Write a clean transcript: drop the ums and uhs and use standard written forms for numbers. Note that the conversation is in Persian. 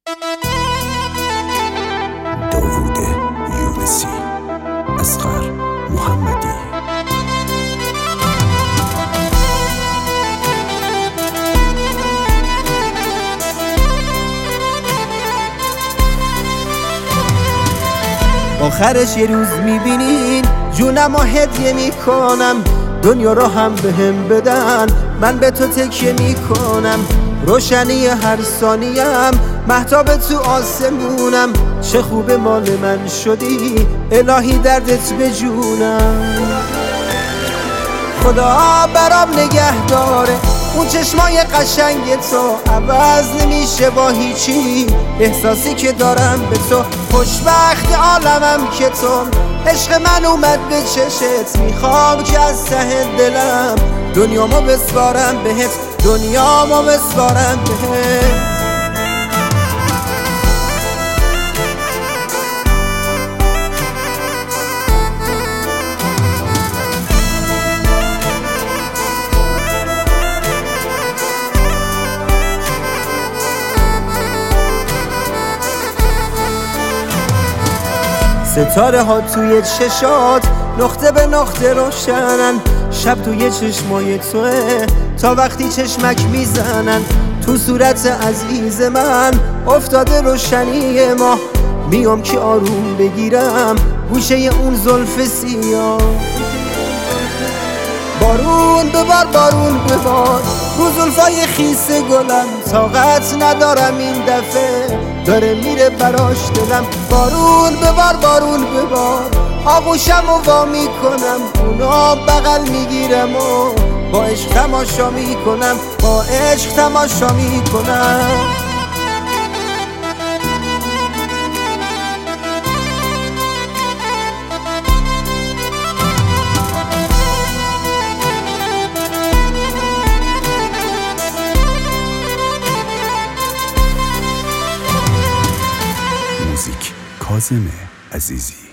داوود یونسی، اصغر محمدی. آخرش یه روز میبینین جونم و هدیه میکنم، دنیا رو هم بهم بدن من به تو تکیه میکنم. روشنی هر ثانیم مهتاب تو آسمونم، چه خوب مال من شدی الهی دردت به جونم. خدا برام نگه داره اون چشمای قشنگ تو، عوض نمیشه با هیچی احساسی که دارم به تو. خوشبخت عالمم که تو، عشق من اومد به چشت، میخوام که از ته دلم دنیامو بسپارم بهت، دنیامو بسپارم بهت. ستاره ها توی چشات نقطه به نقطه روشنن، شب توی چشمای توه تا وقتی چشمک میزنن. تو صورت عزیز من افتاده روشنی ما، میام که آروم بگیرم گوشه اون زلف سیاه. بارون ببار بارون ببار رو زلفای خیس گلم، طاقت ندارم این دفعه داره میره براش دلم. بارون ببار بارون ببار آغوشم و وا میکنم، اونا بغل میگیرم و با عشق تماشا میکنم، با عشق تماشا میکنم. موزیک کاظم عزیزی.